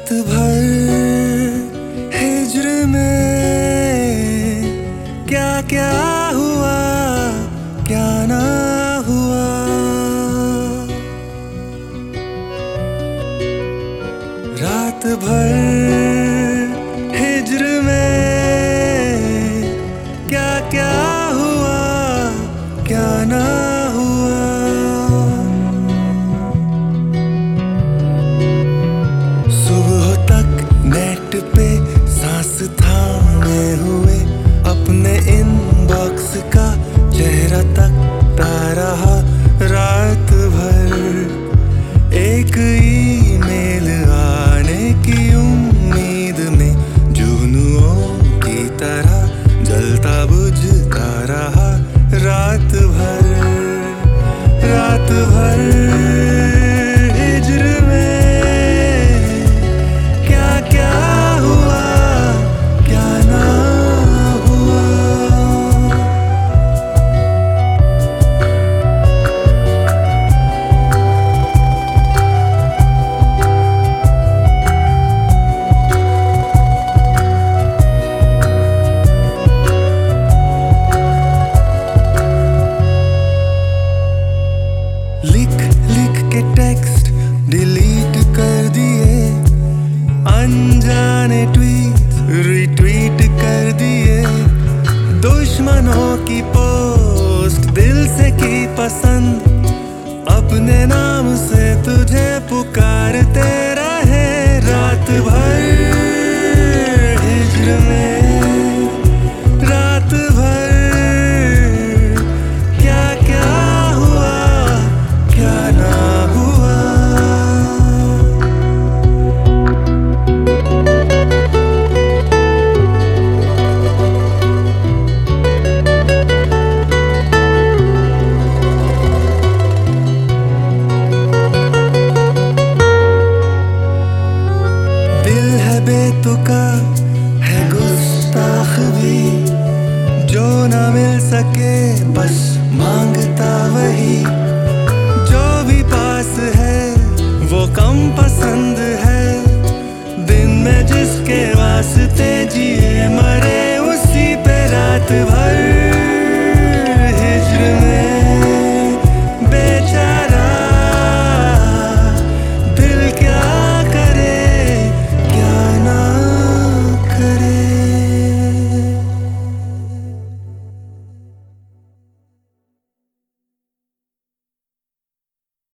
रात भर हिज्र में क्या क्या हुआ क्या ना हुआ। रात भर हिज्र में क्या क्या हुआ क्या ना हुआ। सुबह तक नेट पे सांस थामे हुए अपने इनबॉक्स का चेहरा तकता रहा। रात भर एक ईमेल आने की उम्मीद में जुगनुओं की तरह जलता बुझता रहा। रात भर हिज्र में क्या क्या हुआ क्या ना हुआ। लिख लिख के टेक्स्ट डिलीट कर दिए, अनजाने ट्वीट रिट्वीट कर दिए। दुश्मनों की पोस्ट दिल से की पसंद, अपने नाम से तुझे पुकारते रहे। रात भर हिज्र में रात भर क्या क्या हुआ क्या ना हुआ। दिल है बेतुका है गुस्ताख भी, जो ना मिल सके बस मांगता वही। जो भी पास है वो कम पसंद है, दिन में जिसके वास्ते जिए मरे उसी पे रात भर।